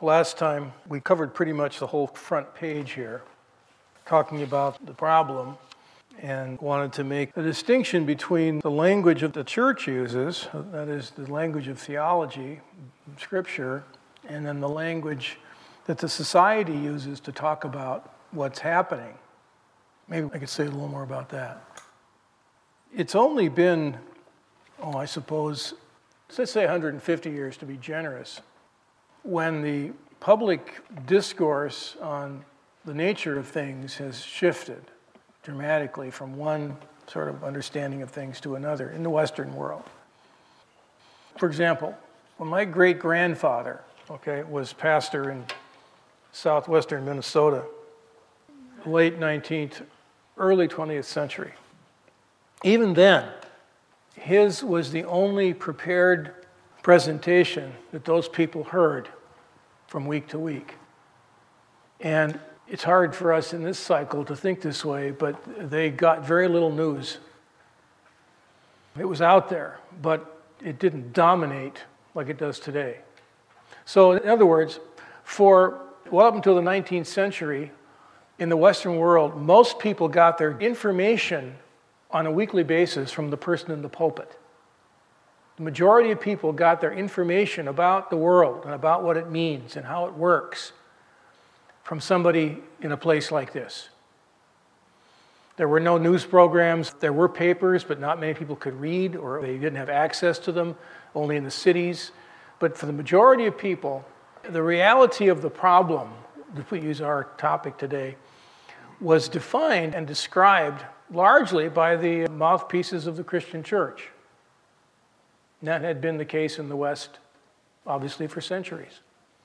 Last time we covered pretty much the whole front page here, talking about the problem, and wanted to make a distinction between the language that the church uses, that is the language of theology, scripture, and then the language that the society uses to talk about what's happening. Maybe I could say a little more about that. It's only been, I suppose, let's say 150 years to be generous, when the public discourse on the nature of things has shifted dramatically from one sort of understanding of things to another in the Western world. For example, when my great-grandfather, was pastor in southwestern Minnesota, late 19th, early 20th century, even then, his was the only prepared presentation that those people heard from week to week. And it's hard for us in this cycle to think this way, but they got very little news. It was out there, but it didn't dominate like it does today. So in other words, up until the 19th century, in the Western world, most people got their information on a weekly basis from the person in the pulpit. The majority of people got their information about the world and about what it means and how it works from somebody in a place like this. There were no news programs. There were papers, but not many people could read, or they didn't have access to them, only in the cities. But for the majority of people, the reality of the problem, if we use our topic today, was defined and described largely by the mouthpieces of the Christian church. And that had been the case in the West, obviously, for centuries.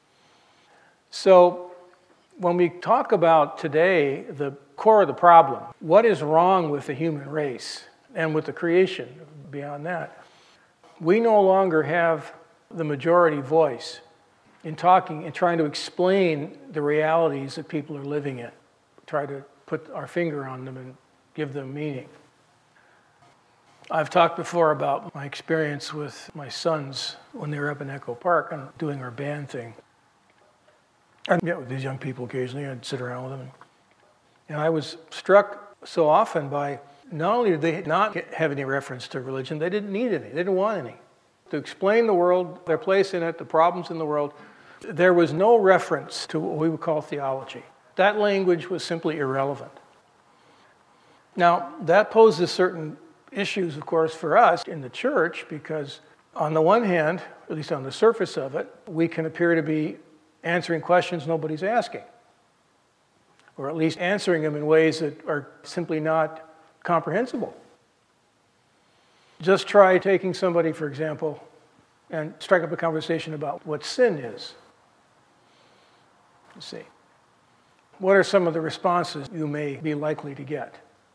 So when we talk about today the core of the problem, what is wrong with the human race and with the creation beyond that, we no longer have the majority voice in talking and trying to explain the realities that people are living in, try to put our finger on them and give them meaning. I've talked before about my experience with my sons when they were up in Echo Park and doing our band thing. I'd get with these young people occasionally, I'd sit around with them. And I was struck so often by not only did they not have any reference to religion, they didn't need any, they didn't want any. To explain the world, their place in it, the problems in the world, there was no reference to what we would call theology. That language was simply irrelevant. Now, that poses certain issues, of course, for us in the church, because on the one hand, at least on the surface of it, we can appear to be answering questions nobody's asking, or at least answering them in ways that are simply not comprehensible. Just try taking somebody, for example, and strike up a conversation about what sin is. Let's see. What are some of the responses you may be likely to get?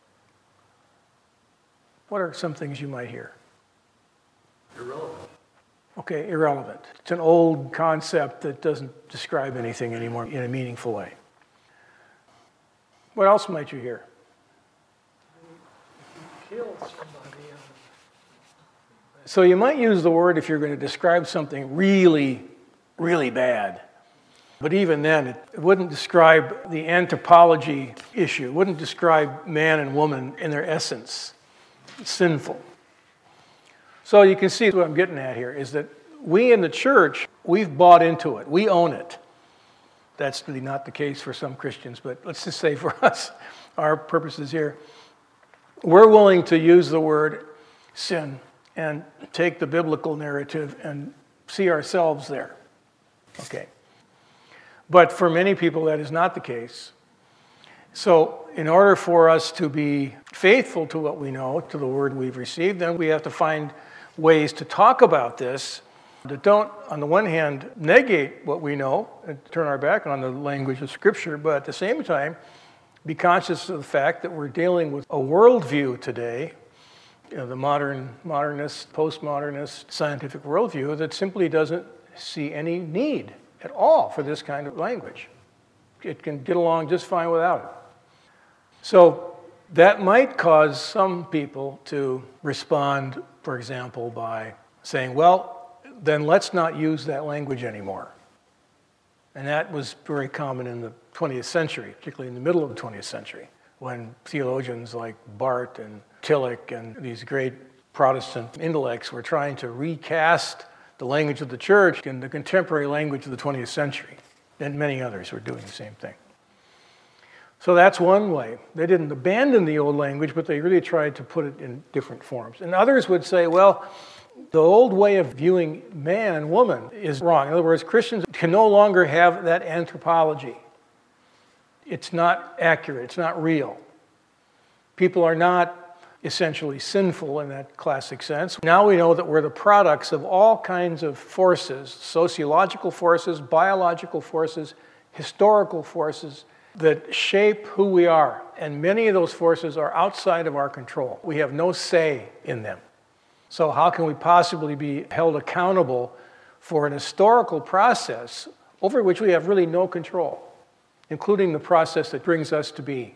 What are some things you might hear? Irrelevant. Okay, irrelevant. It's an old concept that doesn't describe anything anymore in a meaningful way. What else might you hear? Kill somebody. So you might use the word if you're going to describe something really, really bad. But even then, it wouldn't describe the anthropology issue. It wouldn't describe man and woman in their essence. It's sinful. So you can see what I'm getting at here is that we in the church, we've bought into it. We own it. That's really not the case for some Christians, but let's just say for us, our purposes here, we're willing to use the word sin and take the biblical narrative and see ourselves there. Okay. But for many people, that is not the case. So in order for us to be faithful to what we know, to the word we've received, then we have to find ways to talk about this that don't, on the one hand, negate what we know and turn our back on the language of Scripture, but at the same time, be conscious of the fact that we're dealing with a worldview today, the modernist, postmodernist, scientific worldview that simply doesn't see any need at all for this kind of language. It can get along just fine without it. So that might cause some people to respond, for example, by saying, well, then let's not use that language anymore. And that was very common in the 20th century, particularly in the middle of the 20th century, when theologians like Barth and Tillich and these great Protestant intellects were trying to recast the language of the church in the contemporary language of the 20th century. And many others were doing the same thing. So that's one way. They didn't abandon the old language, but they really tried to put it in different forms. And others would say, well, the old way of viewing man and woman is wrong. In other words, Christians can no longer have that anthropology. It's not accurate. It's not real. People are not essentially sinful in that classic sense. Now we know that we're the products of all kinds of forces, sociological forces, biological forces, historical forces that shape who we are. And many of those forces are outside of our control. We have no say in them. So how can we possibly be held accountable for an historical process over which we have really no control, including the process that brings us to be?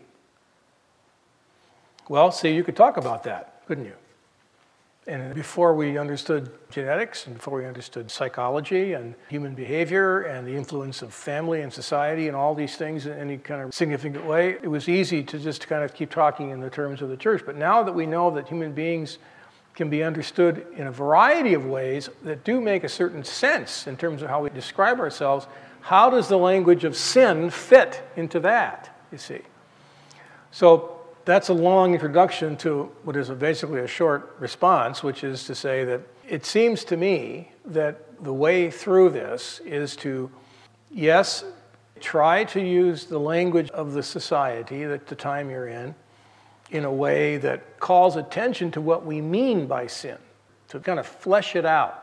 Well, see, you could talk about that, couldn't you? And before we understood genetics, and before we understood psychology and human behavior and the influence of family and society and all these things in any kind of significant way, it was easy to just kind of keep talking in the terms of the church. But now that we know that human beings can be understood in a variety of ways that do make a certain sense in terms of how we describe ourselves, how does the language of sin fit into that, you see? So that's a long introduction to what is basically a short response, which is to say that it seems to me that the way through this is to, yes, try to use the language of the society at the time you're in a way that calls attention to what we mean by sin, to kind of flesh it out.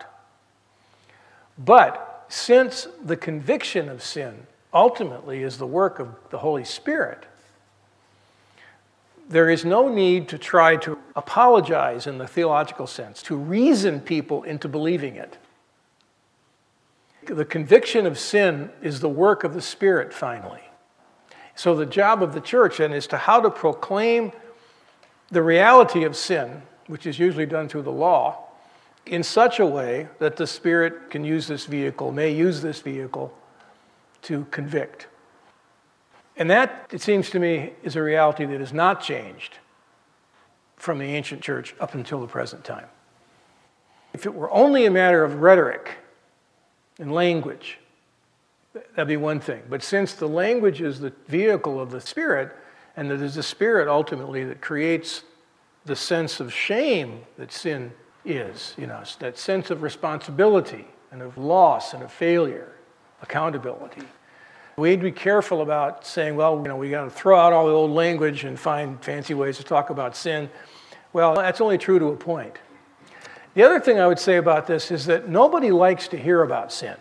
But since the conviction of sin ultimately is the work of the Holy Spirit, there is no need to try to apologize in the theological sense, to reason people into believing it. The conviction of sin is the work of the Spirit, finally. So the job of the church then is to how to proclaim the reality of sin, which is usually done through the law, in such a way that the Spirit can use this vehicle, may use this vehicle to convict. And that, it seems to me, is a reality that has not changed from the ancient church up until the present time. If it were only a matter of rhetoric and language, that'd be one thing. But since the language is the vehicle of the Spirit, and that it is the Spirit ultimately that creates the sense of shame that sin is in us, that sense of responsibility and of loss and of failure, accountability. We'd be careful about saying, well, we got to throw out all the old language and find fancy ways to talk about sin. Well, that's only true to a point. The other thing I would say about this is that nobody likes to hear about sin.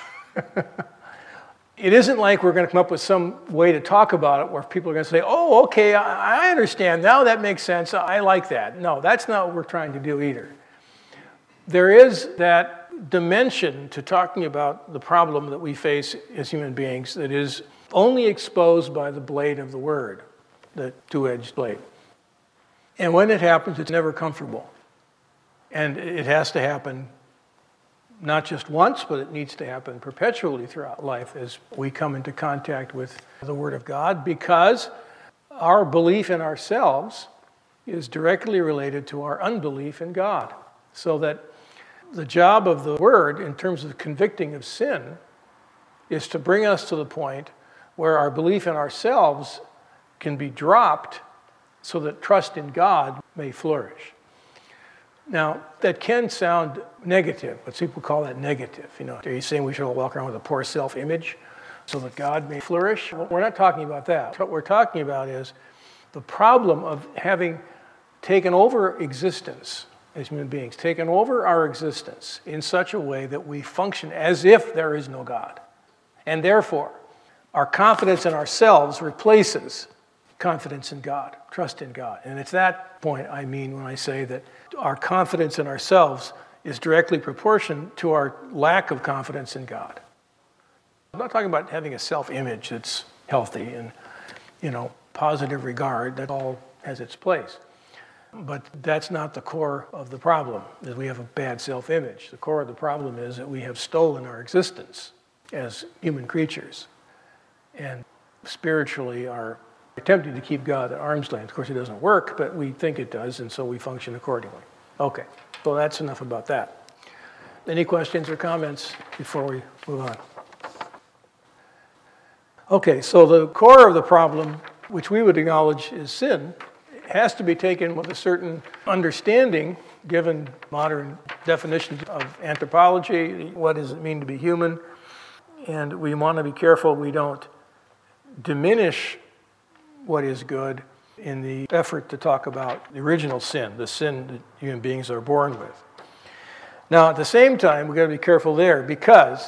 It isn't like we're going to come up with some way to talk about it where people are going to say, oh, okay, I understand. Now that makes sense. I like that. No, that's not what we're trying to do either. There is that dimension to talking about the problem that we face as human beings that is only exposed by the blade of the word, the two-edged blade. And when it happens, it's never comfortable. And it has to happen not just once, but it needs to happen perpetually throughout life as we come into contact with the Word of God, because our belief in ourselves is directly related to our unbelief in God. So that the job of the Word, in terms of convicting of sin, is to bring us to the point where our belief in ourselves can be dropped so that trust in God may flourish. Now, that can sound negative, but people call that negative. Are you saying we should all walk around with a poor self-image so that God may flourish? Well, we're not talking about that. What we're talking about is the problem of having taken over existence as human beings, taken over our existence in such a way that we function as if there is no God. And therefore, our confidence in ourselves replaces confidence in God, trust in God. And it's that point I mean when I say that our confidence in ourselves is directly proportioned to our lack of confidence in God. I'm not talking about having a self-image that's healthy and, positive regard. That all has its place. But that's not the core of the problem, that we have a bad self-image. The core of the problem is that we have stolen our existence as human creatures, and spiritually are attempting to keep God at arm's length. Of course, it doesn't work, but we think it does, and so we function accordingly. Okay, so that's enough about that. Any questions or comments before we move on? Okay, so the core of the problem, which we would acknowledge is sin, has to be taken with a certain understanding, given modern definitions of anthropology. What does it mean to be human? And we want to be careful we don't diminish what is good in the effort to talk about the original sin, the sin that human beings are born with. Now, at the same time, we've got to be careful there because,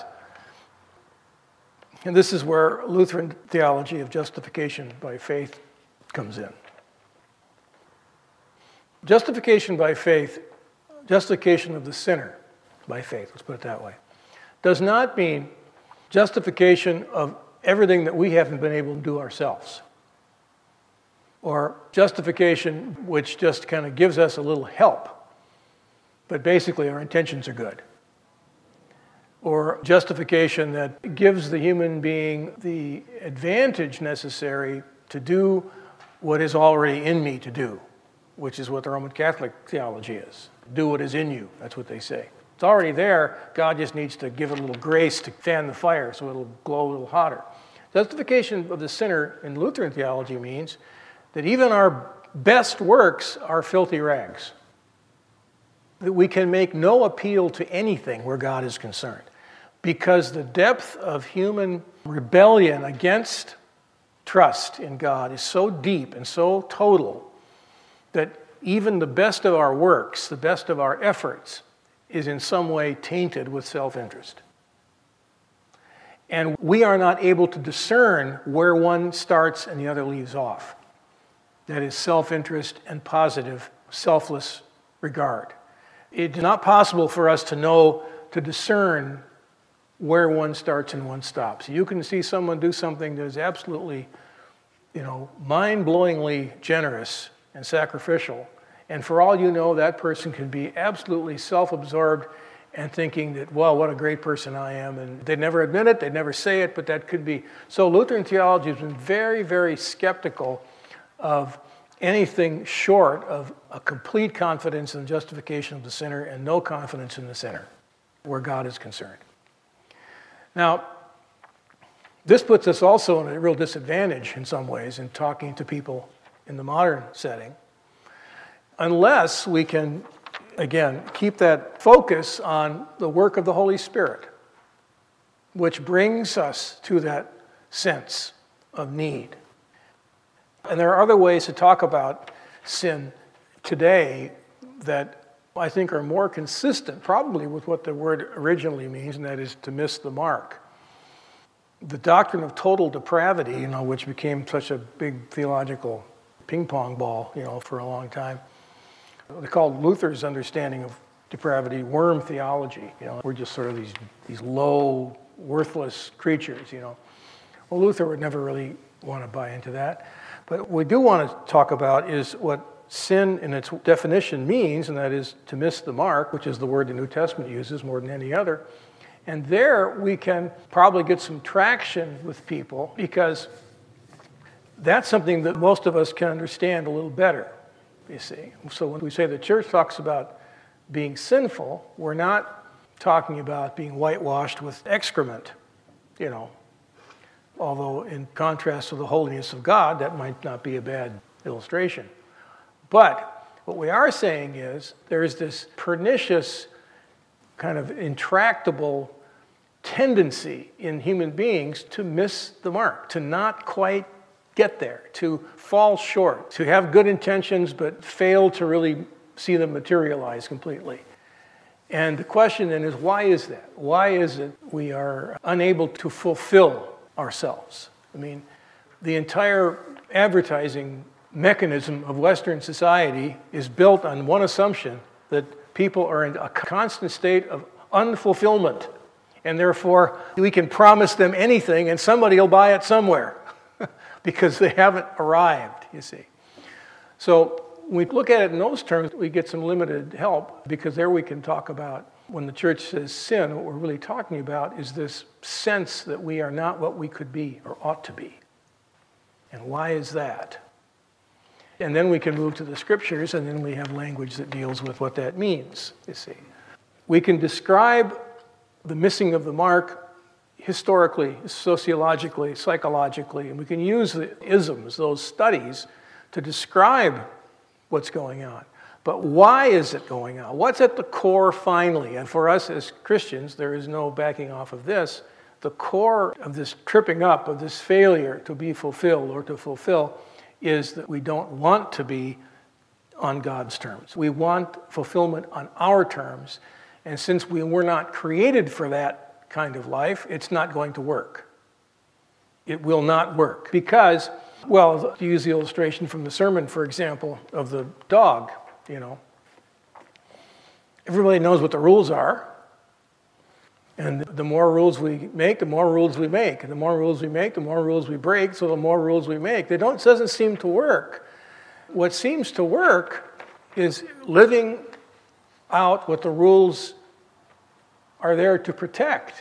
and this is where Lutheran theology of justification by faith comes in. Justification by faith, justification of the sinner by faith, let's put it that way, does not mean justification of everything that we haven't been able to do ourselves, or justification which just kind of gives us a little help, but basically our intentions are good, or justification that gives the human being the advantage necessary to do what is already in me to do, which is what the Roman Catholic theology is. Do what is in you, that's what they say. It's already there, God just needs to give it a little grace to fan the fire so it'll glow a little hotter. Justification of the sinner in Lutheran theology means that even our best works are filthy rags. That we can make no appeal to anything where God is concerned, because the depth of human rebellion against trust in God is so deep and so total that even the best of our works, the best of our efforts, is in some way tainted with self-interest. And we are not able to discern where one starts and the other leaves off. That is self-interest and positive, selfless regard. It's not possible for us to know, to discern where one starts and one stops. You can see someone do something that is absolutely, mind-blowingly generous and sacrificial, and for all you know, that person can be absolutely self-absorbed and thinking that, well, what a great person I am, and they'd never admit it, they'd never say it, but that could be. So Lutheran theology has been very, very skeptical of anything short of a complete confidence in the justification of the sinner and no confidence in the sinner where God is concerned. Now, this puts us also in a real disadvantage in some ways in talking to people in the modern setting, unless we can, again, keep that focus on the work of the Holy Spirit, which brings us to that sense of need. And there are other ways to talk about sin today that I think are more consistent, probably with what the word originally means, and that is to miss the mark. The doctrine of total depravity, which became such a big theological ping pong ball, for a long time. They called Luther's understanding of depravity worm theology. We're just sort of these low, worthless creatures. Well, Luther would never really want to buy into that. But what we do want to talk about is what sin in its definition means, and that is to miss the mark, which is the word the New Testament uses more than any other. And there we can probably get some traction with people because that's something that most of us can understand a little better, you see. So when we say the church talks about being sinful, we're not talking about being whitewashed with excrement, Although in contrast to the holiness of God, that might not be a bad illustration. But what we are saying is there's this pernicious kind of intractable tendency in human beings to miss the mark, to not quite get there, to fall short, to have good intentions but fail to really see them materialize completely. And the question then is, why is that? Why is it we are unable to fulfill ourselves? I mean, the entire advertising mechanism of Western society is built on one assumption, that people are in a constant state of unfulfillment, and therefore we can promise them anything and somebody will buy it somewhere because they haven't arrived, you see. So when we look at it in those terms, we get some limited help, because there we can talk about When the church says sin, what we're really talking about is this sense that we are not what we could be or ought to be. And why is that? And then we can move to the scriptures, and then we have language that deals with what that means, you see. We can describe the missing of the mark historically, sociologically, psychologically, and we can use the isms, those studies, to describe what's going on. But why is it going on? What's at the core finally? And for us as Christians, there is no backing off of this. The core of this tripping up, of this failure to be fulfilled or to fulfill, is that we don't want to be on God's terms. We want fulfillment on our terms. And since we were not created for that kind of life, it's not going to work. It will not work. Because, well, to use the illustration from the sermon, for example, of the dog, everybody knows what the rules are. And the more rules we make, the more rules we make. And the more rules we make, the more rules we break, so the more rules we make. It doesn't seem to work. What seems to work is living out what the rules are there to protect.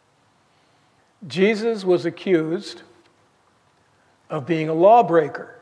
Jesus was accused of being a lawbreaker,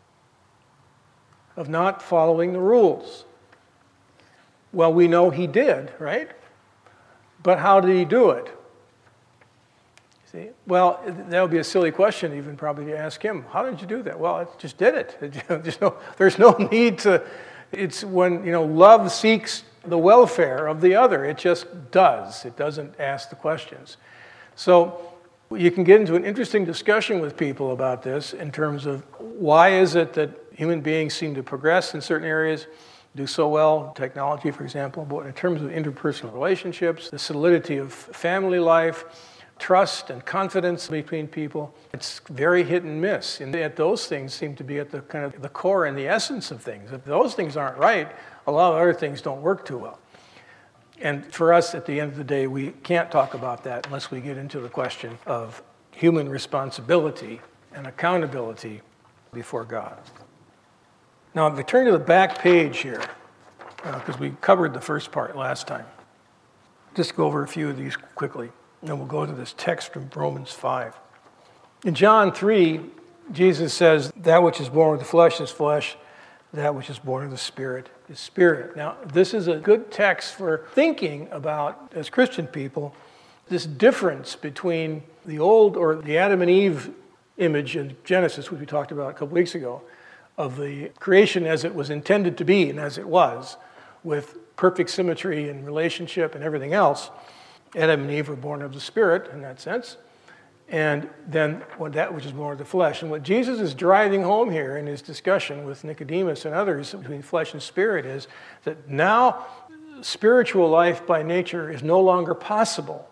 of not following the rules. Well, we know he did, right? But how did he do it? See? Well, that would be a silly question even probably to ask him. How did you do that? Well, I just did it. There's no need to. It's when, love seeks the welfare of the other. It just does. It doesn't ask the questions. So you can get into an interesting discussion with people about this in terms of why is it that human beings seem to progress in certain areas, do so well, technology, for example, but in terms of interpersonal relationships, the solidity of family life, trust and confidence between people, it's very hit and miss. And yet those things seem to be at the kind of the core and the essence of things. If those things aren't right, a lot of other things don't work too well. And for us, at the end of the day, we can't talk about that unless we get into the question of human responsibility and accountability before God. Now, if we turn to the back page here, because we covered the first part last time, just go over a few of these quickly, and then we'll go to this text from Romans 5. In John 3, Jesus says, that which is born of the flesh is flesh, that which is born of the Spirit is spirit. Now, this is a good text for thinking about, as Christian people, this difference between the old, or the Adam and Eve image in Genesis, which we talked about a couple weeks ago, of the creation as it was intended to be and as it was, with perfect symmetry and relationship and everything else. Adam and Eve were born of the Spirit in that sense, and then that which is born of the flesh. And what Jesus is driving home here in his discussion with Nicodemus and others between flesh and spirit is that now spiritual life by nature is no longer possible.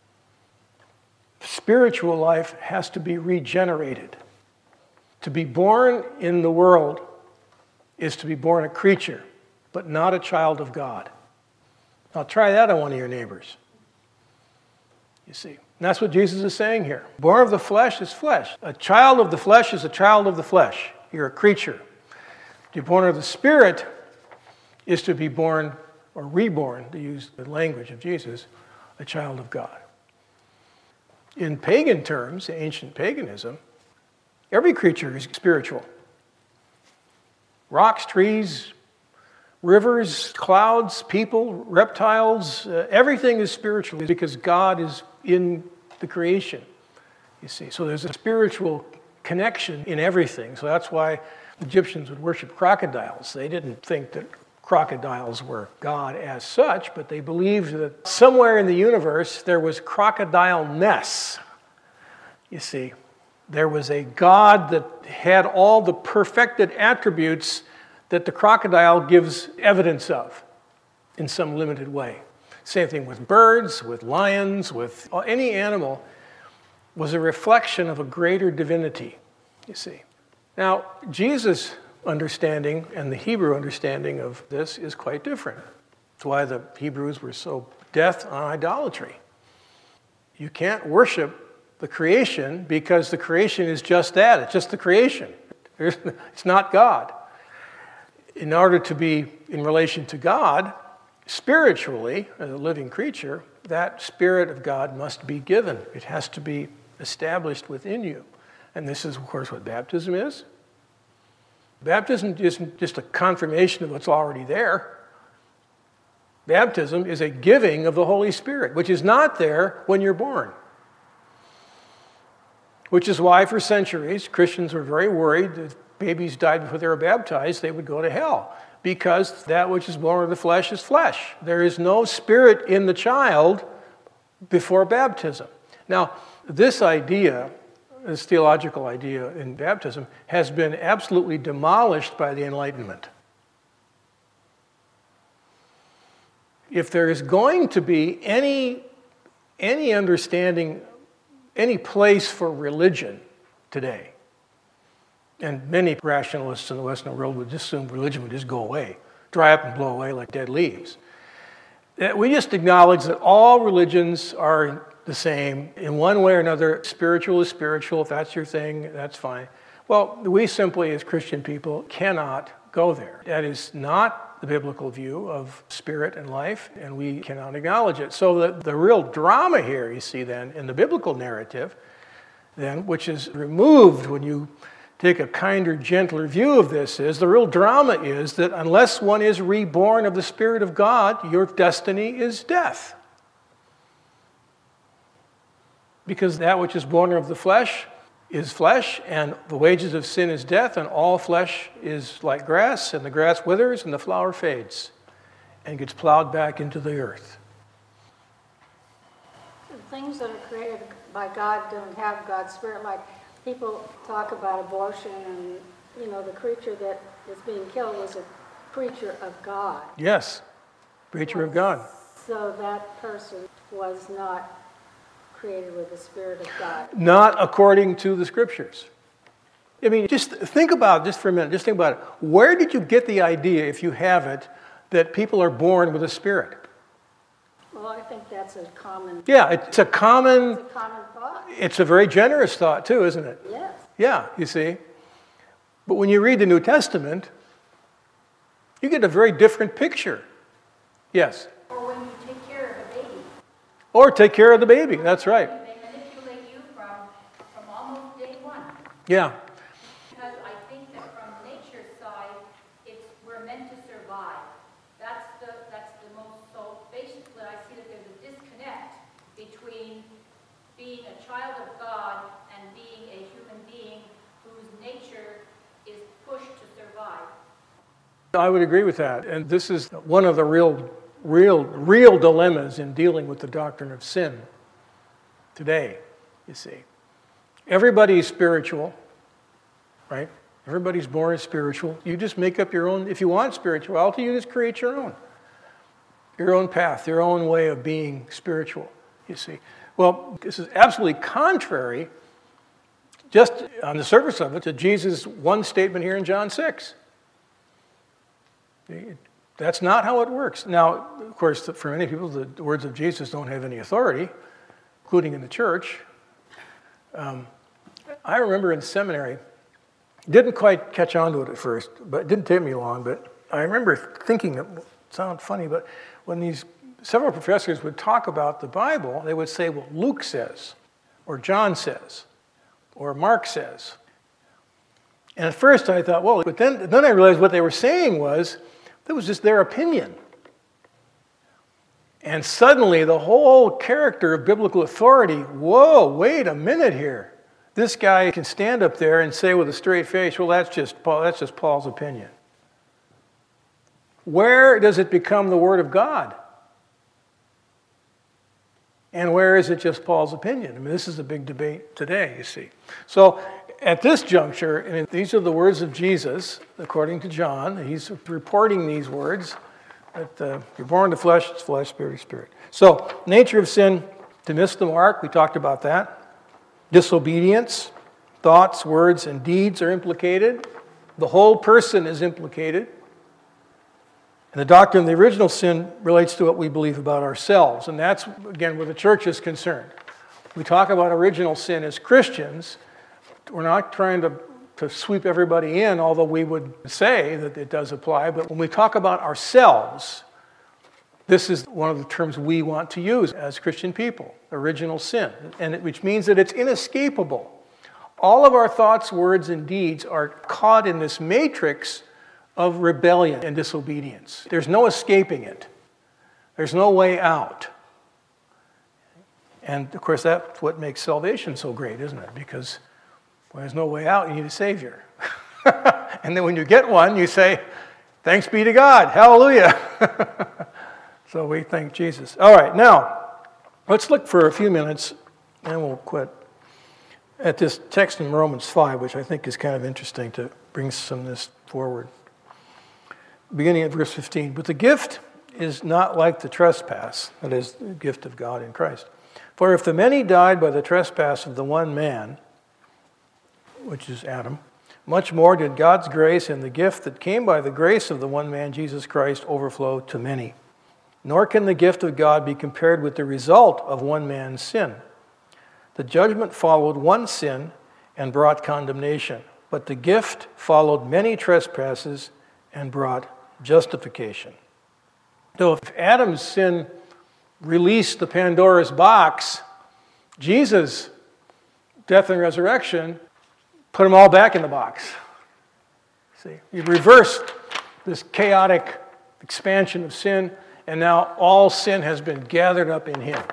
Spiritual life has to be regenerated. To be born in the world is to be born a creature, but not a child of God. Now try that on one of your neighbors. You see, and that's what Jesus is saying here. Born of the flesh is flesh. A child of the flesh is a child of the flesh. You're a creature. To be born of the Spirit is to be born, or reborn, to use the language of Jesus, a child of God. In pagan terms, ancient paganism, every creature is spiritual. Rocks, trees, rivers, clouds, people, reptiles, everything is spiritual because God is in the creation, you see. So there's a spiritual connection in everything. So that's why Egyptians would worship crocodiles. They didn't think that crocodiles were God as such, but they believed that somewhere in the universe there was crocodile-ness, you see. There was a God that had all the perfected attributes that the crocodile gives evidence of in some limited way. Same thing with birds, with lions, with any animal was a reflection of a greater divinity, you see. Now, Jesus' understanding and the Hebrew understanding of this is quite different. That's why the Hebrews were so death on idolatry. You can't worship the creation because the creation is just that. It's just the creation. It's not God. In order to be in relation to God, spiritually, as a living creature, that Spirit of God must be given. It has to be established within you. And this is, of course, what baptism is. Baptism isn't just a confirmation of what's already there. Baptism is a giving of the Holy Spirit, which is not there when you're born. Which is why, for centuries, Christians were very worried that if babies died before they were baptized, they would go to hell. Because that which is born of the flesh is flesh. There is no spirit in the child before baptism. Now, this idea, this theological idea in baptism, has been absolutely demolished by the Enlightenment. If there is going to be any understanding, any place for religion today, and many rationalists in the Western world would just assume religion would just go away, dry up and blow away like dead leaves. We just acknowledge that all religions are the same. In one way or another, spiritual is spiritual. If that's your thing, that's fine. Well, we simply, as Christian people, cannot go there. That is not the biblical view of spirit and life, and we cannot acknowledge it. So the real drama here, you see then, in the biblical narrative, then, which is removed when you take a kinder, gentler view of this, is the real drama is that unless one is reborn of the Spirit of God, your destiny is death. Because that which is born of the flesh is flesh, and the wages of sin is death, and all flesh is like grass, and the grass withers, and the flower fades, and gets plowed back into the earth. The things that are created by God don't have God's Spirit. Like people talk about abortion, and the creature that was being killed was a creature of God. Yes, creature of God. So that person was not created with the Spirit of God. Not according to the Scriptures. I mean, just think about it just for a minute. Just think about it. Where did you get the idea, if you have it, that people are born with a spirit? Well, I think that's a common... Yeah, it's a common thought. It's a very generous thought, too, isn't it? Yes. Yeah, you see. But when you read the New Testament, you get a very different picture. Yes? Or when you take care of a baby. Or take care of the baby, that's right. They manipulate you from almost day one. Yeah. Because I think that from nature's side, we're meant to survive. That's the most, so basically I see that there's a disconnect between being a child of God and being a human being whose nature is pushed to survive. I would agree with that. And this is one of the real dilemmas in dealing with the doctrine of sin today, you see. Everybody's spiritual, right? Everybody's born spiritual. You just make up your own. If you want spirituality, you just create your own path, your own way of being spiritual, you see. Well, this is absolutely contrary, just on the surface of it, to Jesus' one statement here in John 6. That's not how it works. Now, of course, for many people, the words of Jesus don't have any authority, including in the church. I remember in seminary, didn't quite catch on to it at first, but it didn't take me long, but I remember thinking, it sounded funny, but when several professors would talk about the Bible, they would say, well, Luke says, or John says, or Mark says. And at first I thought, well, but then I realized what they were saying was, it was just their opinion. And suddenly the whole character of biblical authority, whoa, wait a minute here. This guy can stand up there and say with a straight face, well, that's just Paul's opinion. Where does it become the Word of God? And where is it just Paul's opinion? I mean, this is a big debate today, you see. So at this juncture, and these are the words of Jesus, according to John. He's reporting these words, that you're born to flesh, it's flesh, spirit is spirit. So, nature of sin, to miss the mark, we talked about that. Disobedience, thoughts, words, and deeds are implicated. The whole person is implicated. And the doctrine of the original sin relates to what we believe about ourselves. And that's, again, where the church is concerned. We talk about original sin as Christians. We're not trying to sweep everybody in, although we would say that it does apply. But when we talk about ourselves, This is one of the terms we want to use as Christian people, original sin, which means that it's inescapable. All of our thoughts, words, and deeds are caught in this matrix of rebellion and disobedience. There's no escaping it. There's no way out. And of course, that's what makes salvation so great, isn't it? Because when there's no way out, you need a Savior. And then when you get one, you say, thanks be to God, hallelujah. So we thank Jesus. All right, now, let's look for a few minutes, and we'll quit, at this text in Romans 5, which I think is kind of interesting to bring some of this forward. Beginning at verse 15. But the gift is not like the trespass, that is, the gift of God in Christ. For if the many died by the trespass of the one man, which is Adam, much more did God's grace and the gift that came by the grace of the one man, Jesus Christ, overflow to many. Nor can the gift of God be compared with the result of one man's sin. The judgment followed one sin and brought condemnation, but the gift followed many trespasses and brought justification. So if Adam's sin released the Pandora's box, Jesus' death and resurrection put them all back in the box. See, he reversed this chaotic expansion of sin, and now all sin has been gathered up in him.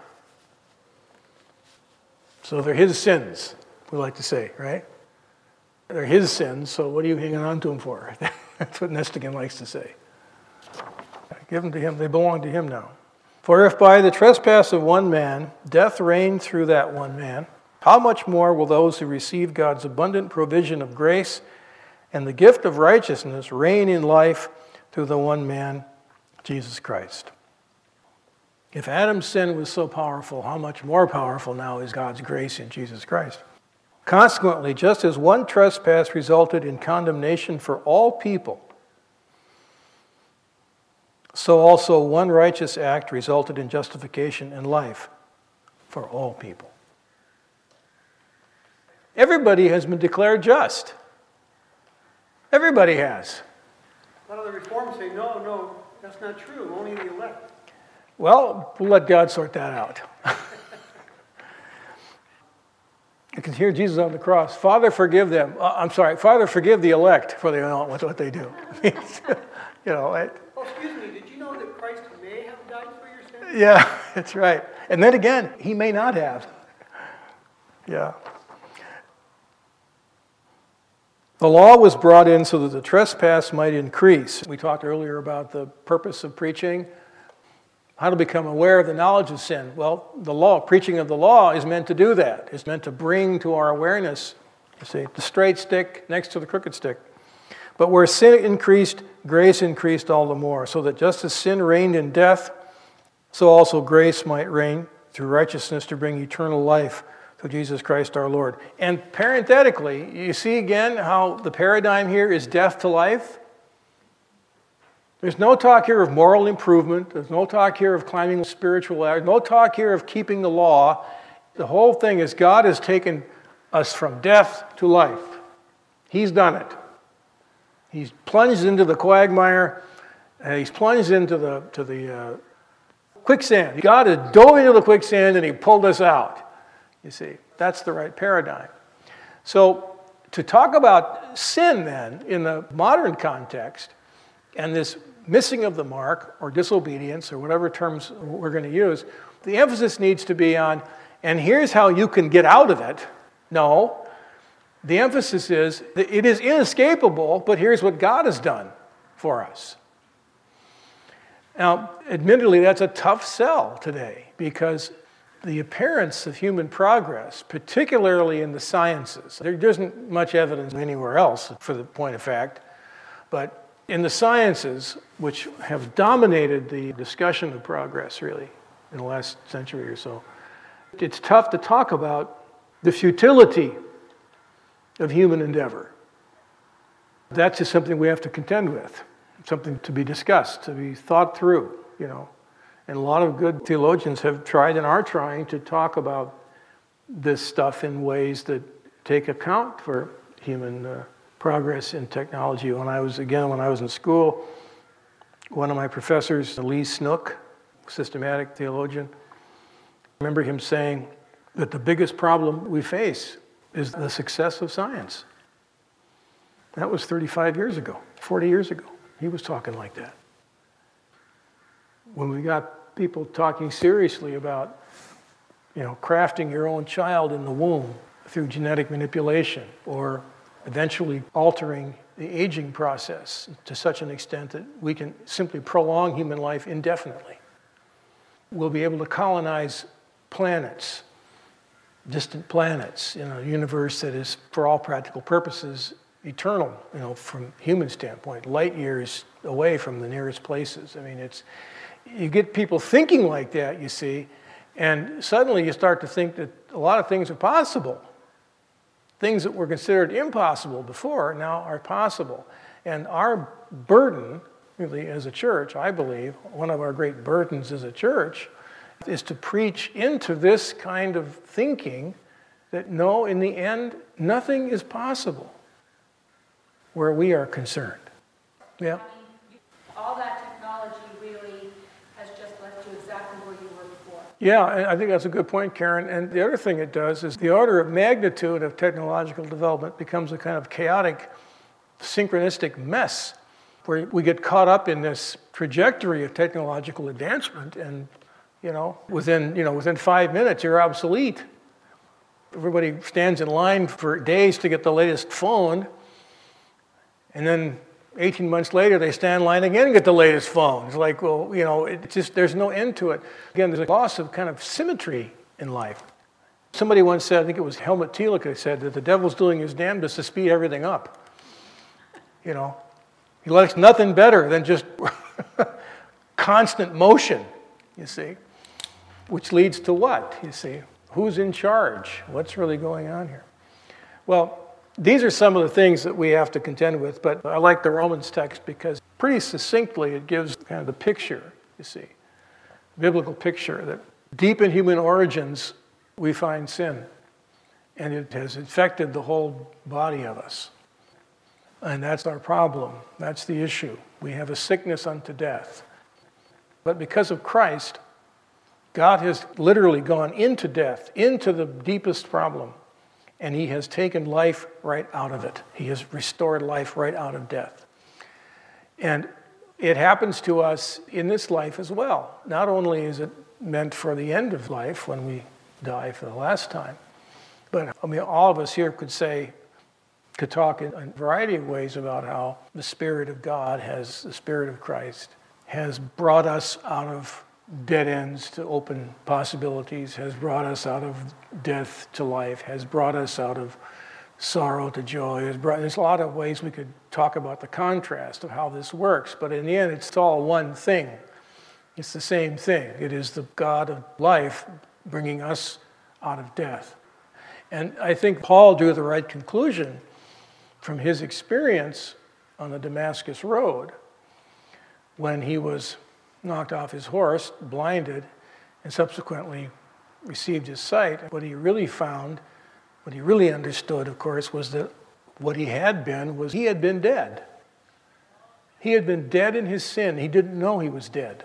So they're his sins, we like to say, right? They're his sins, so what are you hanging on to them for? That's what Nestigan likes to say. Give them to him, they belong to him now. For if by the trespass of one man death reigned through that one man, how much more will those who receive God's abundant provision of grace and the gift of righteousness reign in life through the one man, Jesus Christ? If Adam's sin was so powerful, how much more powerful now is God's grace in Jesus Christ? Consequently, just as one trespass resulted in condemnation for all people, so also one righteous act resulted in justification and life for all people. Everybody has been declared just. Everybody has. A lot of the reformers say, no, that's not true. Only the elect. Well, we'll let God sort that out. You can hear Jesus on the cross. Father, forgive them. Father, forgive the elect, for they don't know what they do. Oh, excuse me, did you know that Christ may have died for your sins? Yeah, that's right. And then again, he may not have. Yeah. The law was brought in so that the trespass might increase. We talked earlier about the purpose of preaching, how to become aware of the knowledge of sin. Well, the law, preaching of the law is meant to do that. It's meant to bring to our awareness, the straight stick next to the crooked stick. But where sin increased, grace increased all the more, so that just as sin reigned in death, so also grace might reign through righteousness to bring eternal life through Jesus Christ our Lord. And parenthetically, you see again how the paradigm here is death to life? There's no talk here of moral improvement. There's no talk here of climbing spiritual ladder. No talk here of keeping the law. The whole thing is God has taken us from death to life. He's done it. He's plunged into the quagmire, and he's plunged into the quicksand. God has dove into the quicksand and he pulled us out. You see, that's the right paradigm. So to talk about sin then in the modern context and this missing of the mark or disobedience or whatever terms we're going to use, the emphasis needs to be on, and here's how you can get out of it. No. The emphasis is that it is inescapable, but here's what God has done for us. Now, admittedly, that's a tough sell today because the appearance of human progress, particularly in the sciences, there isn't much evidence anywhere else for the point of fact, but in the sciences, which have dominated the discussion of progress really in the last century or so, it's tough to talk about the futility of human endeavor. That's just something we have to contend with, something to be discussed, to be thought through, And a lot of good theologians have tried and are trying to talk about this stuff in ways that take account for human progress in technology. When I was in school, one of my professors, Lee Snook, systematic theologian. I remember him saying that the biggest problem we face is the success of science. That was 35 years ago, 40 years ago. He was talking like that. When we got people talking seriously about, crafting your own child in the womb through genetic manipulation, or eventually altering the aging process to such an extent that we can simply prolong human life indefinitely. We'll be able to colonize planets, distant planets, in a universe that is, for all practical purposes, eternal, from human standpoint, light years away from the nearest places. I mean, you get people thinking like that, you see, and suddenly you start to think that a lot of things are possible. Things that were considered impossible before now are possible. And our burden, really, as a church, I believe, one of our great burdens as a church, is to preach into this kind of thinking that no, in the end, nothing is possible where we are concerned. Yeah. I mean, all that technology really has just left you exactly where you were before. Yeah, and I think that's a good point, Karen. And the other thing it does is the order of magnitude of technological development becomes a kind of chaotic, synchronistic mess where we get caught up in this trajectory of technological advancement, and within 5 minutes you're obsolete. Everybody stands in line for days to get the latest phone, and then 18 months later they stand in line again and get the latest phone. It's like, well, it's just, there's no end to it. Again, there's a loss of kind of symmetry in life. Somebody once said, I think it was Helmut Thielicke, said that the devil's doing his damnedest to speed everything up. He likes nothing better than just constant motion, you see. Which leads to what, you see? Who's in charge? What's really going on here? Well, these are some of the things that we have to contend with, but I like the Romans text because pretty succinctly it gives kind of the picture, you see, biblical picture that deep in human origins we find sin, and it has infected the whole body of us. And that's our problem. That's the issue. We have a sickness unto death. But because of Christ, God has literally gone into death, into the deepest problem, and he has taken life right out of it. He has restored life right out of death. And it happens to us in this life as well. Not only is it meant for the end of life when we die for the last time, but all of us here could talk in a variety of ways about how the Spirit of God the Spirit of Christ has brought us out of dead ends to open possibilities, has brought us out of death to life, has brought us out of sorrow to joy. There's a lot of ways we could talk about the contrast of how this works, but in the end it's all one thing. It's the same thing. It is the God of life bringing us out of death. And I think Paul drew the right conclusion from his experience on the Damascus Road when he was knocked off his horse, blinded, and subsequently received his sight. What he really found, what he really understood, of course, was that what he had been dead. He had been dead in his sin. He didn't know he was dead.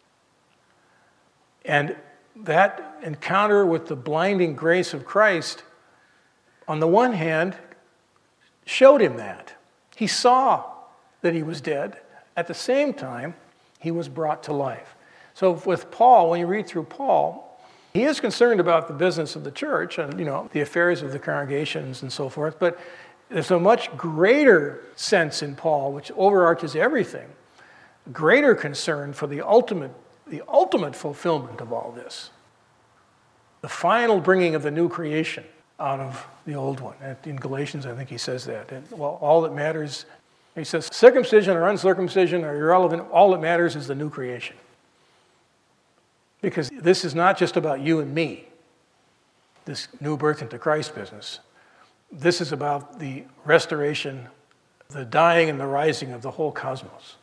And that encounter with the blinding grace of Christ, on the one hand, showed him that. He saw that he was dead. At the same time, he was brought to life. So with Paul, when you read through Paul, he is concerned about the business of the church and, the affairs of the congregations and so forth, but there's a much greater sense in Paul, which overarches everything, greater concern for the ultimate fulfillment of all this. The final bringing of the new creation out of the old one. And in Galatians, I think he says that. And, all that matters, he says, circumcision or uncircumcision are irrelevant. All that matters is the new creation. Because this is not just about you and me, this new birth into Christ business. This is about the restoration, the dying and the rising of the whole cosmos.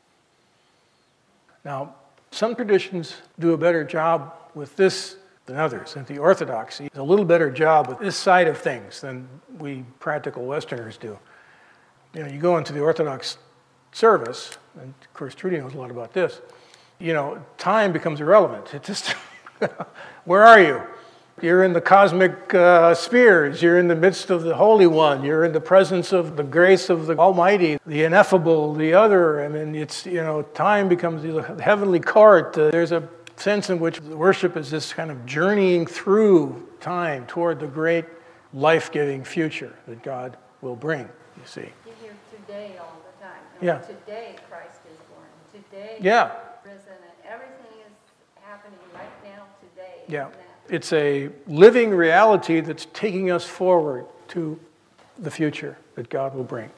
Now, some traditions do a better job with this than others. And the Orthodoxy does a little better job with this side of things than we practical Westerners do. You go into the Orthodox service, and of course Trudy knows a lot about this, time becomes irrelevant. It just, where are you? You're in the cosmic spheres. You're in the midst of the Holy One. You're in the presence of the grace of the Almighty, the ineffable, the other. I mean, it's, time becomes the heavenly court. There's a sense in which worship is this kind of journeying through time toward the great life-giving future that God will bring, you see. You hear today all the time. Yeah. Today Christ is born. Today Yeah. risen. And everything is happening right now today. Yeah. It's a living reality that's taking us forward to the future that God will bring.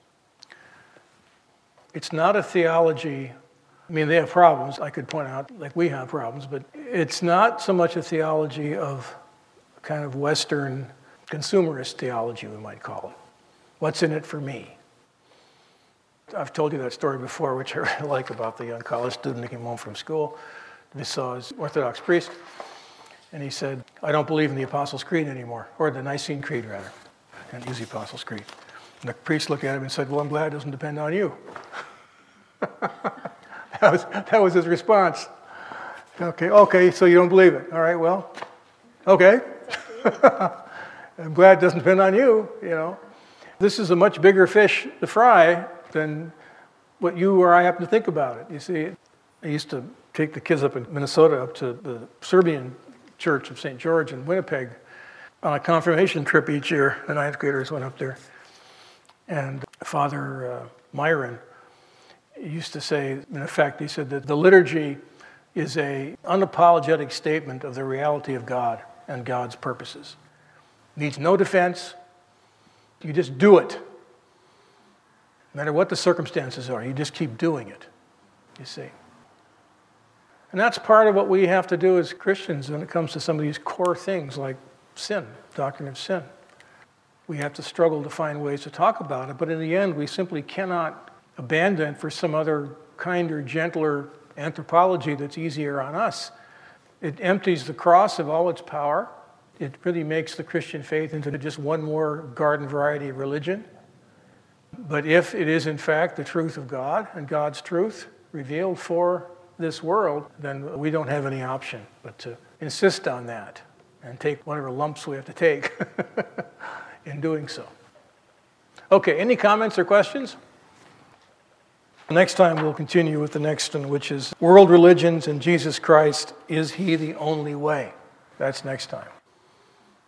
It's not a theology. I mean, they have problems, I could point out, like we have problems, but it's not so much a theology of kind of Western consumerist theology, we might call it. What's in it for me? I've told you that story before, which I really like, about the young college student who came home from school. He saw his Orthodox priest, and he said, I don't believe in the Apostles' Creed anymore, or the Nicene Creed, rather. I can't use the Apostles' Creed. And the priest looked at him and said, well, I'm glad it doesn't depend on you. That was his response. Okay, so you don't believe it. All right, well, okay. I'm glad it doesn't depend on you, This is a much bigger fish to fry than what you or I happen to think about it. You see, I used to take the kids up in Minnesota up to the Serbian Church of St. George in Winnipeg on a confirmation trip each year. The ninth graders went up there. And Father Myron used to say, in effect, he said that the liturgy is an unapologetic statement of the reality of God and God's purposes. Needs no defense. You just do it. No matter what the circumstances are, you just keep doing it, you see. And that's part of what we have to do as Christians when it comes to some of these core things like sin, doctrine of sin. We have to struggle to find ways to talk about it, but in the end, we simply cannot abandon for some other kinder, gentler anthropology that's easier on us. It empties the cross of all its power. It really makes the Christian faith into just one more garden variety of religion. But if it is in fact the truth of God and God's truth revealed for this world, then we don't have any option but to insist on that and take whatever lumps we have to take in doing so. Okay, any comments or questions? Next time we'll continue with the next one, which is world religions and Jesus Christ. Is he the only way? That's next time.